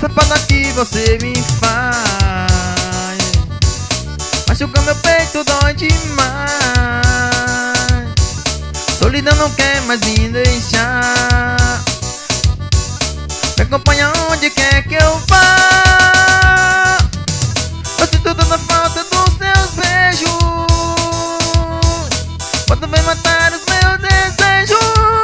Essa falta que você me faz machuca meu peito, dói demais. Solidão não quer mais me deixar. Me acompanha onde quer que eu vá. Eu sinto toda a falta dos seus beijos. Quando vem matar os meus desejos.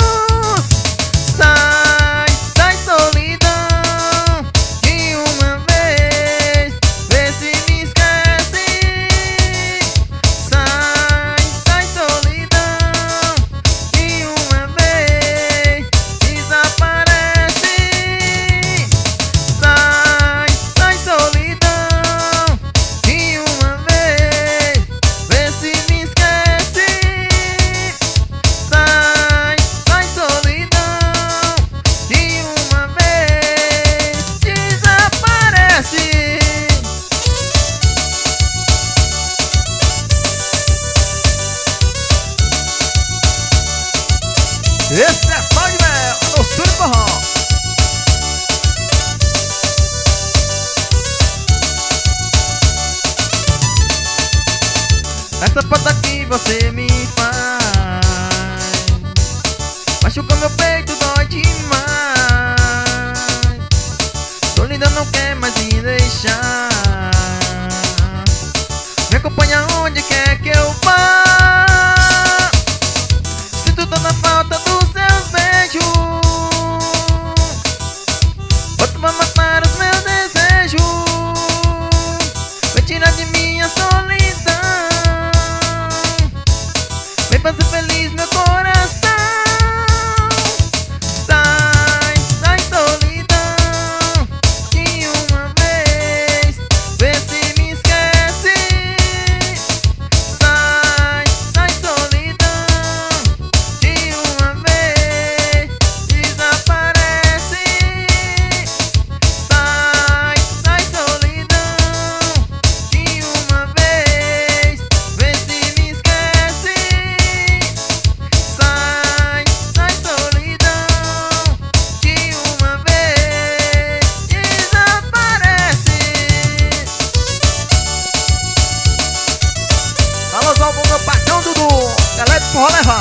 Sai, sai solidão, de uma vez, vê se me esquece. Sai, sai solidão, de uma vez, desaparece. Sai, sai solidão, de uma vez, vê se me esquece. Sai, sai solidão, de uma vez, desaparece. Esse é pau de mel, a doçura do forró. Essa falta que você me faz machuca meu peito, dói demais. Solidão não quer mais me deixar. Me acompanha onde quer que eu vá. Sinto toda a falta dos seus beijos. Outro vai matar os meus desejos. Vai tirar de mim a solidão. Vem fazer feliz meu coração. Sai, sai solidão, de uma vez, vê se me esquece. Sai, sai solidão, de uma vez, desaparece. Sai, sai solidão, de uma vez, vê se me esquece. Sai, sai solidão, de uma vez, desaparece. Alô, Zalbo, meu patrão Dudu, galera de forró levar.